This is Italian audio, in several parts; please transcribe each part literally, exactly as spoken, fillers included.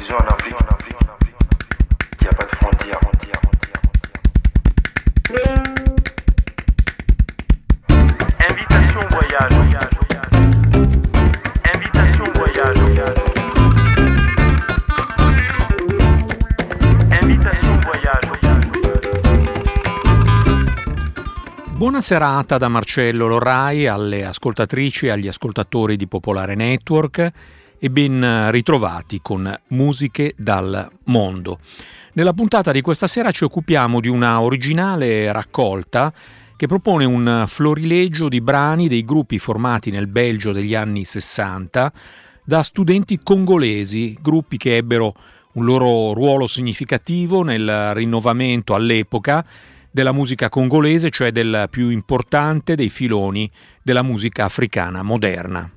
Aujourd'hui en Afrique, il n'y a pas de frontières. Invitation voyage. Invitation voyage. Invitation voyage. Buona serata da Marcello Lorrai alle ascoltatrici e agli ascoltatori di Popolare Network e ben ritrovati con Musiche dal Mondo. Nella puntata di questa sera ci occupiamo di una originale raccolta che propone un florilegio di brani dei gruppi formati nel Belgio degli anni sessanta da studenti congolesi, gruppi che ebbero un loro ruolo significativo nel rinnovamento all'epoca della musica congolese, cioè del più importante dei filoni della musica africana moderna.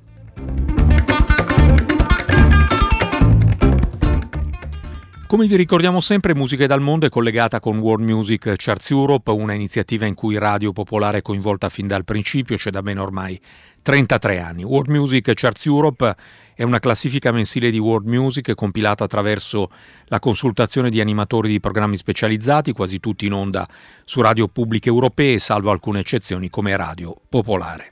Come vi ricordiamo sempre, Musiche dal Mondo è collegata con World Music Charts Europe, una iniziativa in cui Radio Popolare è coinvolta fin dal principio, cioè da ben ormai trentatré anni. World Music Charts Europe è una classifica mensile di world music compilata attraverso la consultazione di animatori di programmi specializzati, quasi tutti in onda su radio pubbliche europee, salvo alcune eccezioni come Radio Popolare.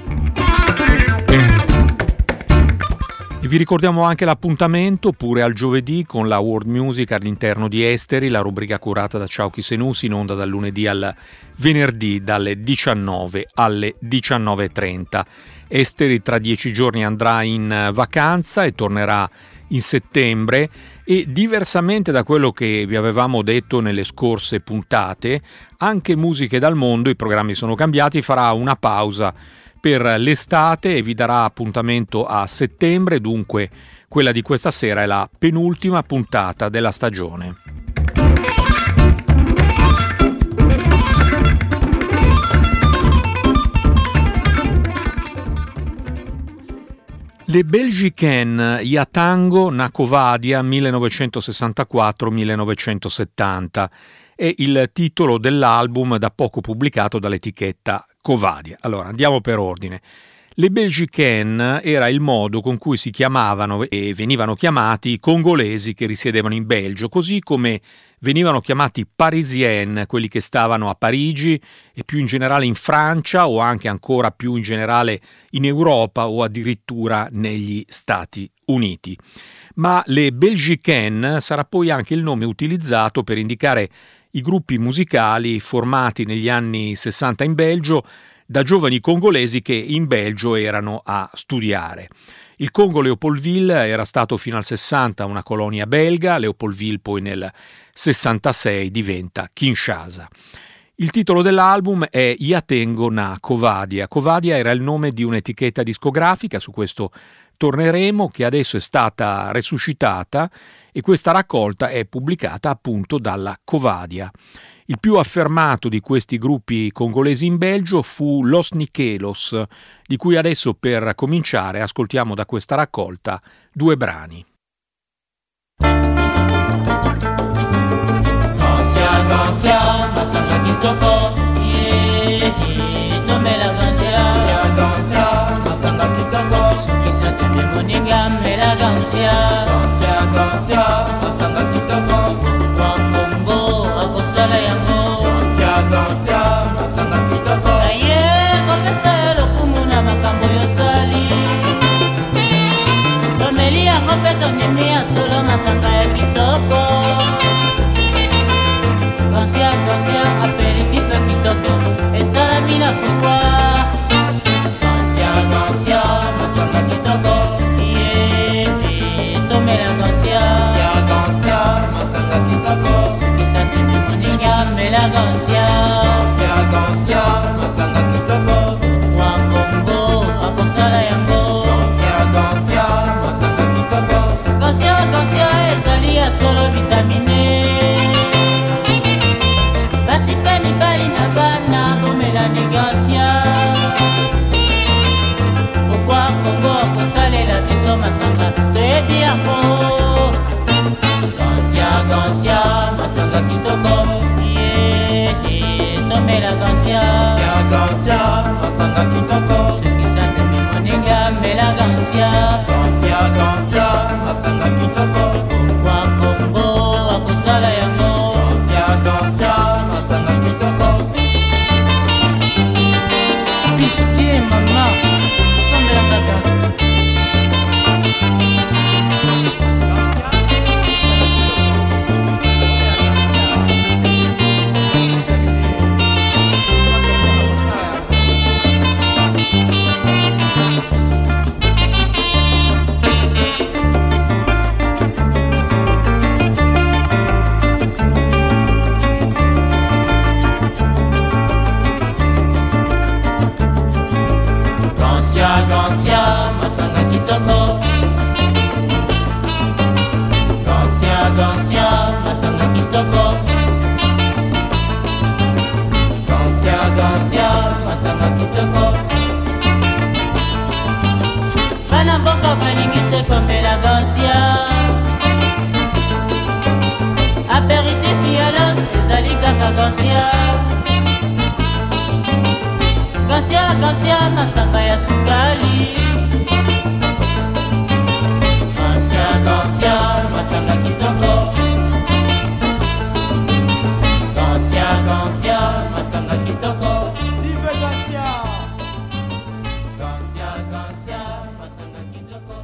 E vi ricordiamo anche l'appuntamento pure al giovedì con la World Music all'interno di Esteri, la rubrica curata da Ciauchi Senussi, in onda dal lunedì al venerdì dalle diciannove alle diciannove e trenta. Esteri tra dieci giorni andrà in vacanza e tornerà in settembre e, diversamente da quello che vi avevamo detto nelle scorse puntate, anche Musiche dal Mondo, i programmi sono cambiati, farà una pausa per l'estate e vi darà appuntamento a settembre, dunque quella di questa sera è la penultima puntata della stagione. Le Belgicaines Yatango Nakovadia millenovecentosessantaquattro millenovecentosettanta è il titolo dell'album da poco pubblicato dall'etichetta Covadia. Allora, andiamo per ordine. Le Belgicaines era il modo con cui si chiamavano e venivano chiamati i congolesi che risiedevano in Belgio, così come venivano chiamati Parisienne, quelli che stavano a Parigi e più in generale in Francia o anche ancora più in generale in Europa o addirittura negli Stati Uniti. Ma le Belgicaines sarà poi anche il nome utilizzato per indicare i gruppi musicali formati negli anni sessanta in Belgio da giovani congolesi che in Belgio erano a studiare. Il Congo Leopoldville era stato fino al sessanta una colonia belga, Leopoldville poi nel sessantasei diventa Kinshasa. Il titolo dell'album è Yatengo na Covadia. Covadia era il nome di un'etichetta discografica, su questo torneremo, che adesso è stata resuscitata e questa raccolta è pubblicata appunto dalla Covadia. Il più affermato di questi gruppi congolesi in Belgio fu Los Nikelos, di cui adesso per cominciare ascoltiamo da questa raccolta due brani. Dansia, dansia, masanga kitoko, yeah, yeah, mela dansia, dansia, masanga kitoko, kisa tumi moninga mela dansia, dansia, dansia, masanga kitoko, Kongo akosala yango, dansia, dansia, masanga kitoko, aye, kopesa lokumu na makambo yosali, tomeli yango pe tonemi solo masanga ya kitoko. Dansia, aperitif kitoko, esala mina fukwa. Dansia, dansia, masanga kitoko, yeah, yeah, tomela dansia. Dansia, dansia, masanga kitoko, sukisa tumi moninga mela dansia. Dansia, dansia, masanga kitoko, wa Kongo akosala yango. Dansia, dansia, masanga kitoko, dansia, dansia, ezali ya solo vitamine. Mibali na bana bomela negasia. Pourquoi Congo kosalela biso masanga toyebi yango. Dansia, dansia, masanga kitoko, yeah, yeah, tomela dansia. Dansia, dansia, masanga kitoko, sukisa tumi moninga mela dansia. Dansia, dansia, masanga kitoko, pourquoi masanga ya sukali. Gansia, gansia, masanga kitoko. Gansia, gansia, masanga kitoko. Vive Gansia. Gansia, gansia, masanga kitoko.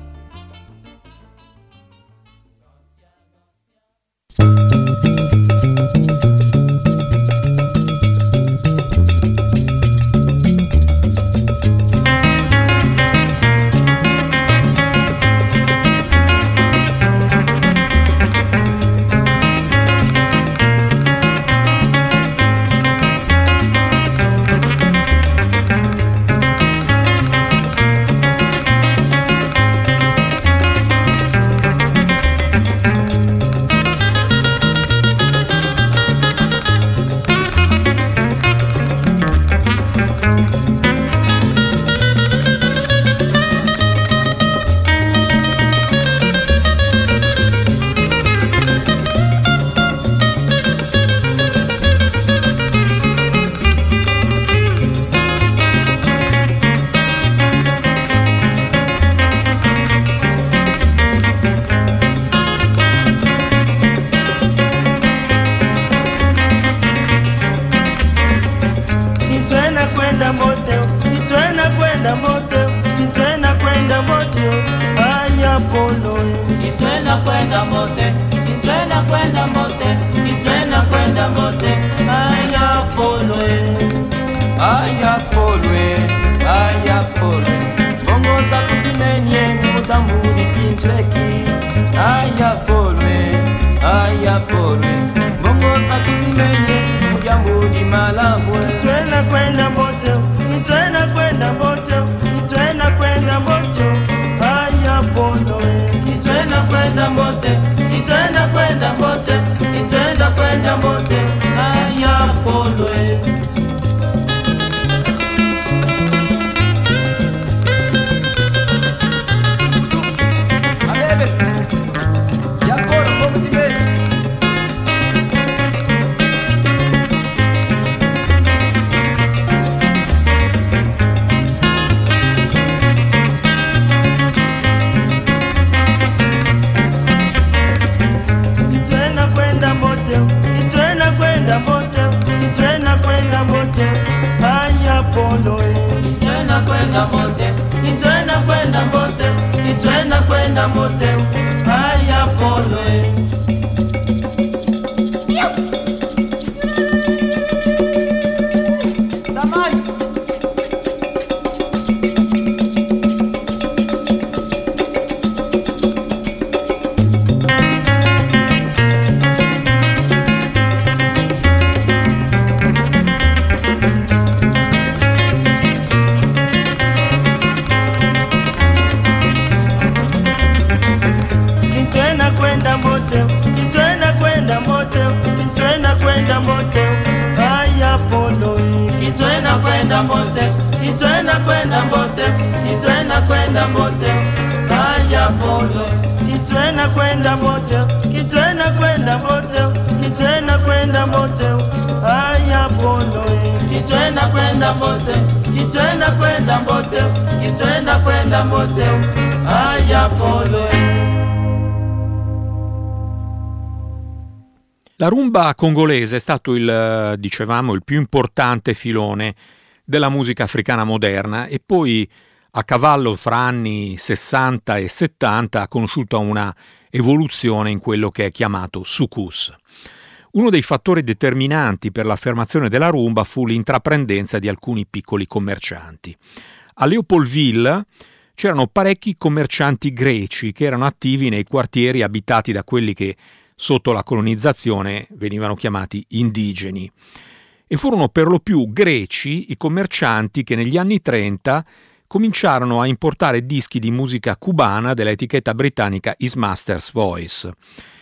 La rumba congolese è stato il, dicevamo, il più importante filone della musica africana moderna e poi a cavallo fra anni sessanta e settanta ha conosciuto una evoluzione in quello che è chiamato soukous. Uno dei fattori determinanti per l'affermazione della rumba fu l'intraprendenza di alcuni piccoli commercianti. A Leopoldville c'erano parecchi commercianti greci che erano attivi nei quartieri abitati da quelli che sotto la colonizzazione venivano chiamati indigeni. E furono per lo più greci i commercianti che negli anni trenta cominciarono a importare dischi di musica cubana dell'etichetta britannica His Master's Voice.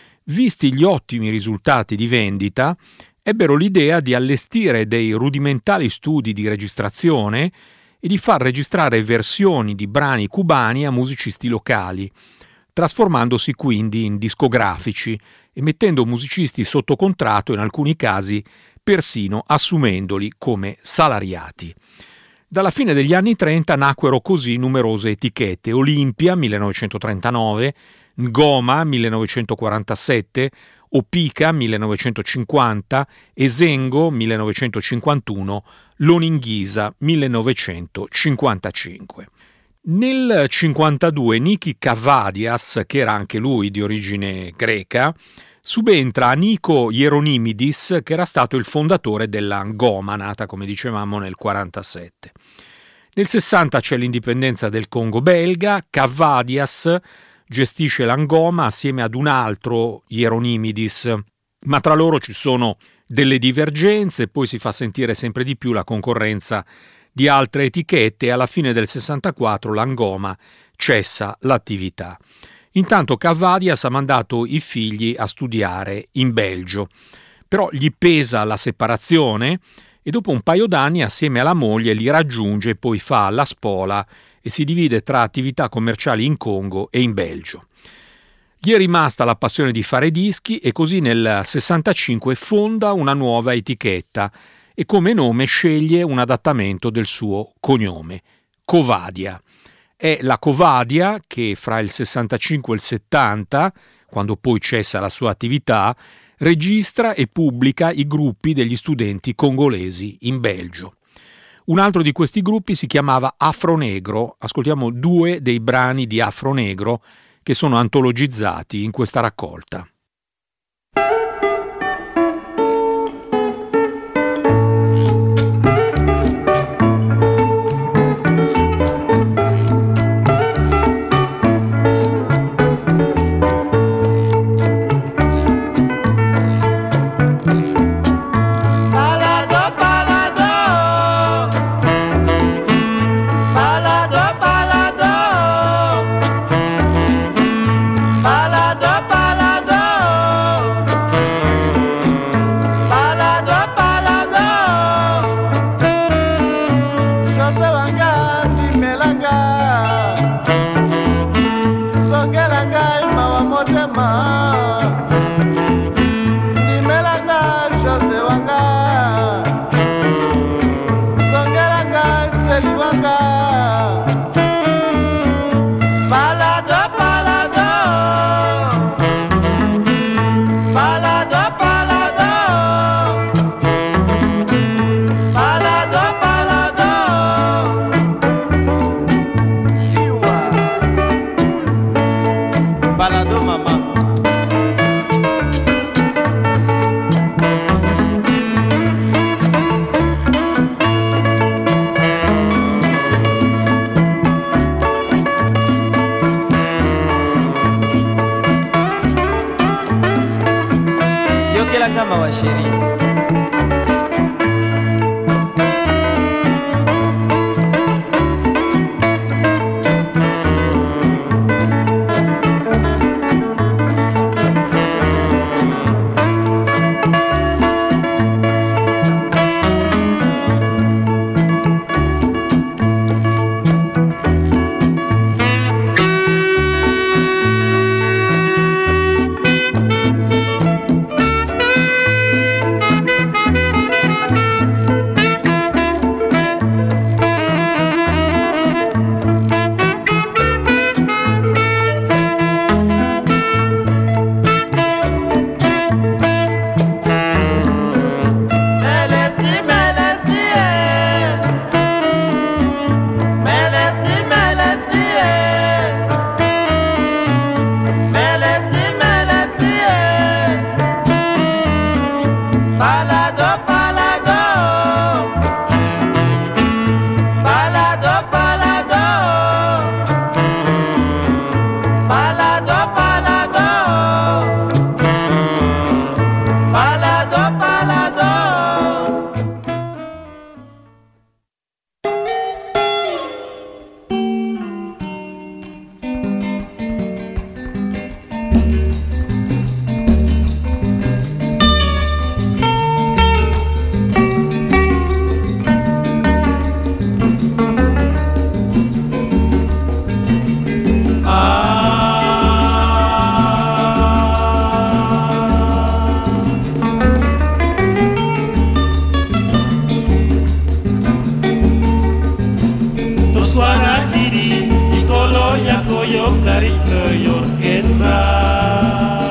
Visti gli ottimi risultati di vendita, ebbero l'idea di allestire dei rudimentali studi di registrazione e di far registrare versioni di brani cubani a musicisti locali, trasformandosi quindi in discografici e mettendo musicisti sotto contratto, in alcuni casi persino assumendoli come salariati. Dalla fine degli anni trenta nacquero così numerose etichette: Olimpia millenovecentotrentanove, Ngoma millenovecentoquarantasette, Opica millenovecentocinquanta, Esengo millenovecentocinquantuno, Loninghisa millenovecentocinquantacinque. Nel cinquantadue Niki Kavvadias, che era anche lui di origine greca, subentra a Nico Hieronymidis, che era stato il fondatore della Ngoma, nata come dicevamo nel quarantasette. Nel sessanta c'è l'indipendenza del Congo belga. Kavvadias gestisce la Ngoma assieme ad un altro Hieronymidis, ma tra loro ci sono delle divergenze, poi si fa sentire sempre di più la concorrenza di altre etichette e alla fine del sessantaquattro la Ngoma cessa l'attività. Intanto Kavvadias ha mandato i figli a studiare in Belgio, però gli pesa la separazione e dopo un paio d'anni assieme alla moglie li raggiunge e poi fa la spola e si divide tra attività commerciali in Congo e in Belgio. Gli è rimasta la passione di fare dischi e così nel sessantacinque fonda una nuova etichetta e come nome sceglie un adattamento del suo cognome, Covadia. È la Covadia che fra il sessantacinque e il settanta, quando poi cessa la sua attività, registra e pubblica i gruppi degli studenti congolesi in Belgio. Un altro di questi gruppi si chiamava Afronegro. Ascoltiamo due dei brani di Afronegro che sono antologizzati in questa raccolta. e orchestra.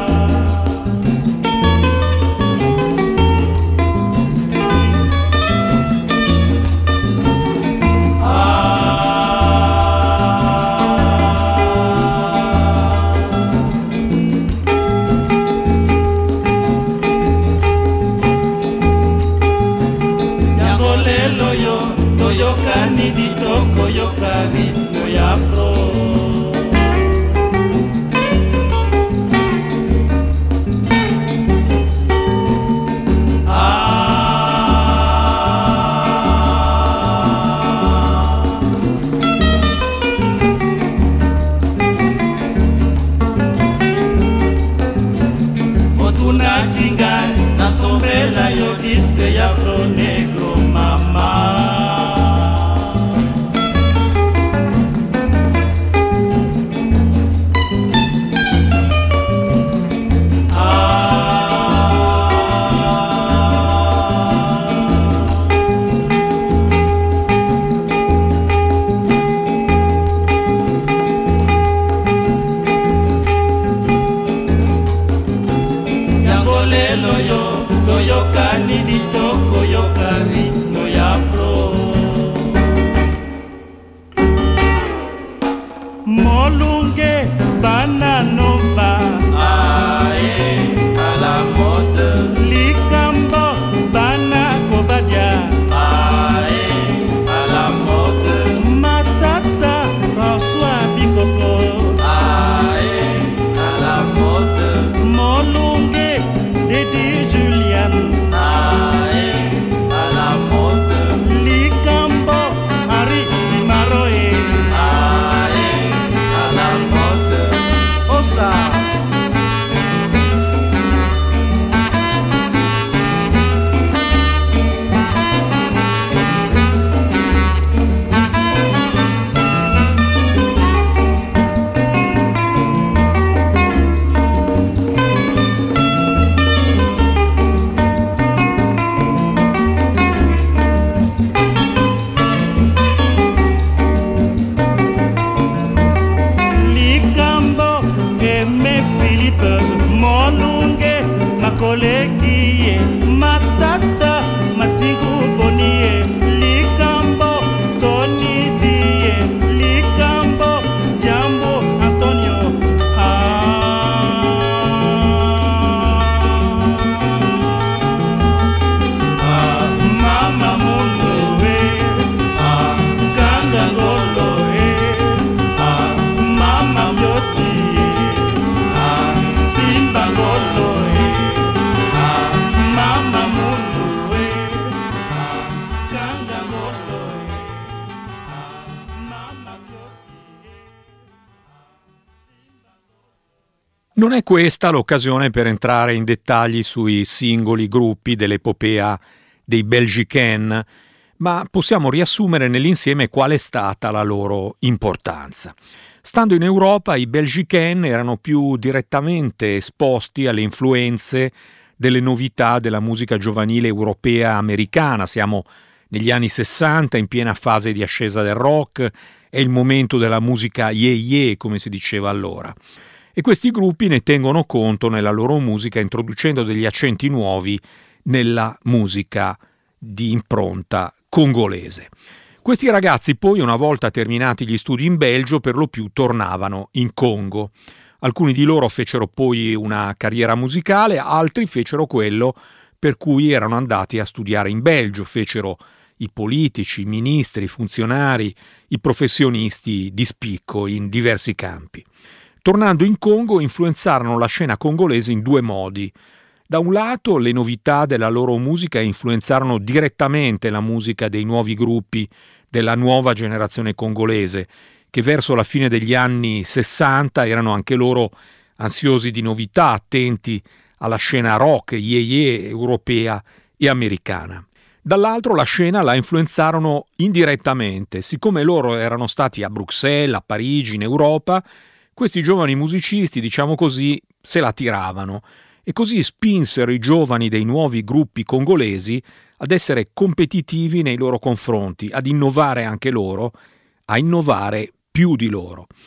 Non è questa l'occasione per entrare in dettagli sui singoli gruppi dell'epopea dei Belgicain, ma possiamo riassumere nell'insieme qual è stata la loro importanza. Stando in Europa, i Belgicain erano più direttamente esposti alle influenze delle novità della musica giovanile europea americana. Siamo negli anni sessanta, in piena fase di ascesa del rock, è il momento della musica yeah yeah, come si diceva allora. E questi gruppi ne tengono conto nella loro musica, introducendo degli accenti nuovi nella musica di impronta congolese. Questi ragazzi poi, una volta terminati gli studi in Belgio, per lo più tornavano in Congo. Alcuni di loro fecero poi una carriera musicale, altri fecero quello per cui erano andati a studiare in Belgio, fecero i politici, i ministri, i funzionari, i professionisti di spicco in diversi campi. Tornando in Congo, influenzarono la scena congolese in due modi. Da un lato, le novità della loro musica influenzarono direttamente la musica dei nuovi gruppi della nuova generazione congolese, che verso la fine degli anni sessanta erano anche loro ansiosi di novità, attenti alla scena rock, yeah yeah, europea e americana. Dall'altro la scena la influenzarono indirettamente, siccome loro erano stati a Bruxelles, a Parigi, in Europa. Questi giovani musicisti, diciamo così, se la tiravano e così spinsero i giovani dei nuovi gruppi congolesi ad essere competitivi nei loro confronti, ad innovare anche loro, a innovare più di loro.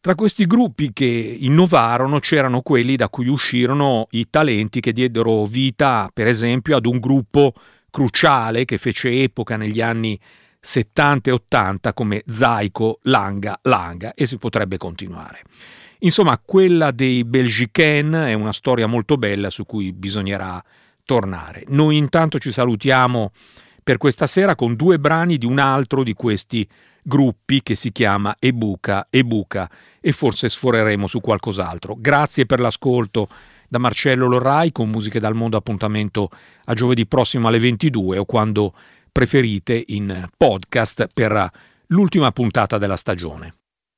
Tra questi gruppi che innovarono c'erano quelli da cui uscirono i talenti che diedero vita, per esempio, ad un gruppo cruciale che fece epoca negli anni settanta e ottanta come Zaiko, Langa, Langa, e si potrebbe continuare. Insomma, quella dei Belgicain è una storia molto bella su cui bisognerà tornare. Noi intanto ci salutiamo per questa sera con due brani di un altro di questi gruppi che si chiama Ebuka, Ebuka, e forse sforeremo su qualcos'altro. Grazie per l'ascolto da Marcello Lorrai, con Musiche dal Mondo. Appuntamento a giovedì prossimo alle ventidue o quando preferite in podcast per l'ultima puntata della stagione.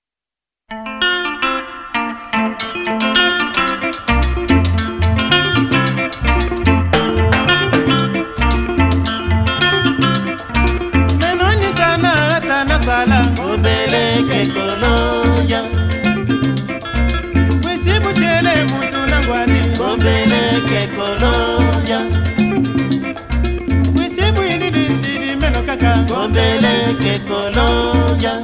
Obele ke koloya Kwisi mutele mutu nangwani Obele ke koloya Kwisi muini ditsiri meno kaka Obele ke koloya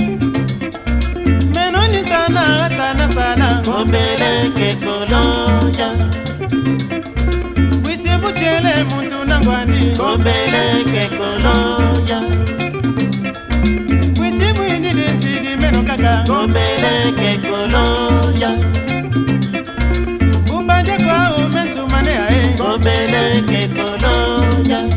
Meno nitana atana sala Obele ke koloya Kwisi mutele mutu nangwani Obele ke koloya Gombele ke koloya Bumbaje kwa umetu mane ae Gombele ke koloya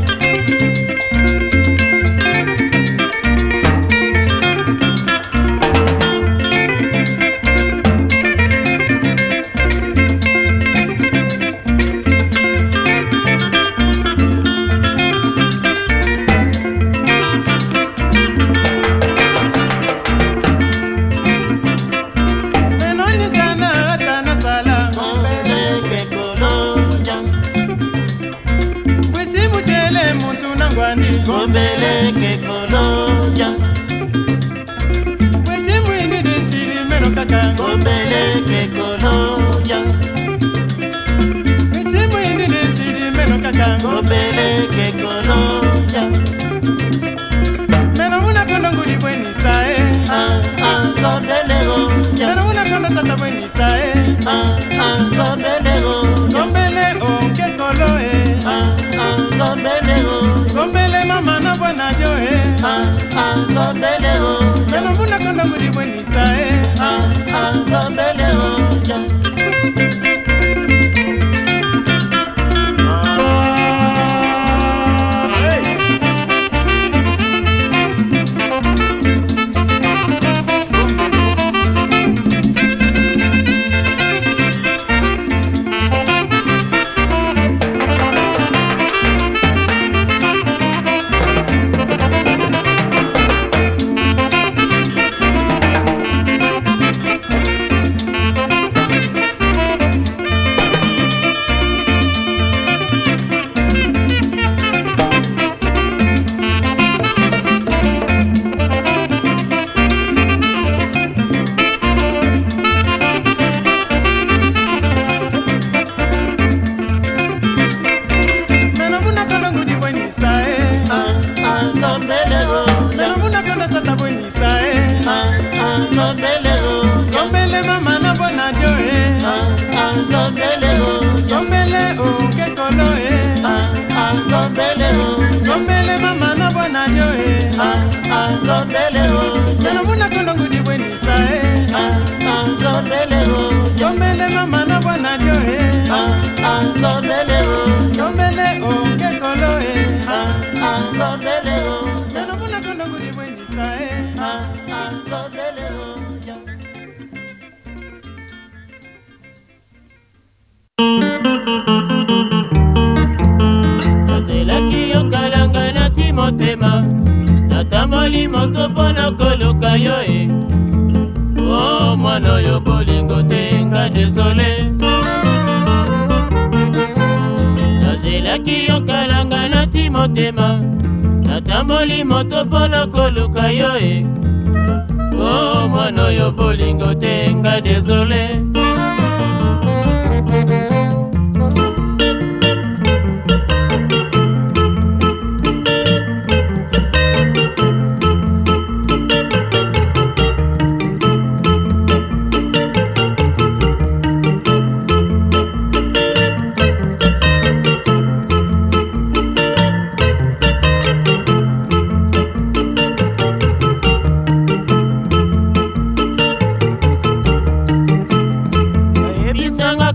Gombele ke koloya Kwesi mwini ditiri meno kaka Gombele ke koloya Kwesi mwini ditiri meno kaka Gombele ke koloya Meno muna kondo ngudi bweni sae Ah, ah, gombele goya Meno muna kondo tata bweni sae Ah, ah, gombele goya Gombele on ke koloe Ah, ah, gombele goya Gombele mama na bwana joe ah ah gombele ho Meno buna kondo ngudi bweni sae ah ah gombele ho ja Natamboli moto pona koluka yo e Oh mwana yo bolingo tenga désolé Nazelaki yo kalanga na timotema Natamboli moto pona koluka yo e Oh mwana yo bolingo tenga désolé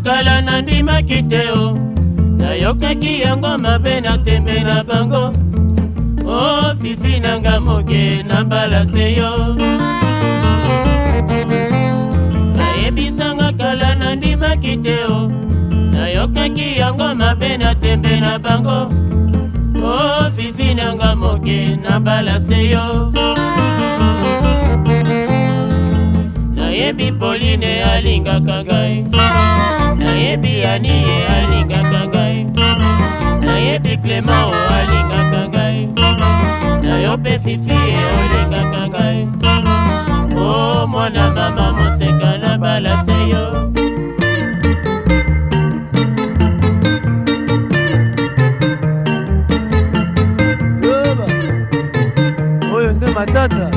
kala nandimaki te o, nayokaki yango mabe natembe na bango. O fifi nanga moke nabalase yo, nayebisanga kala nandimaki te o, nayokaki yango mabe natembe na bango. O fifi nanga moke nabalase yo, nayebi Pauline alingaka ngai, nayebi Anie alingaka ngai, nayebi Clément alingaka ngai, nayo pe fifi olingaka ngai. O mwana mama moseka nabalase yo. Oyo nde matata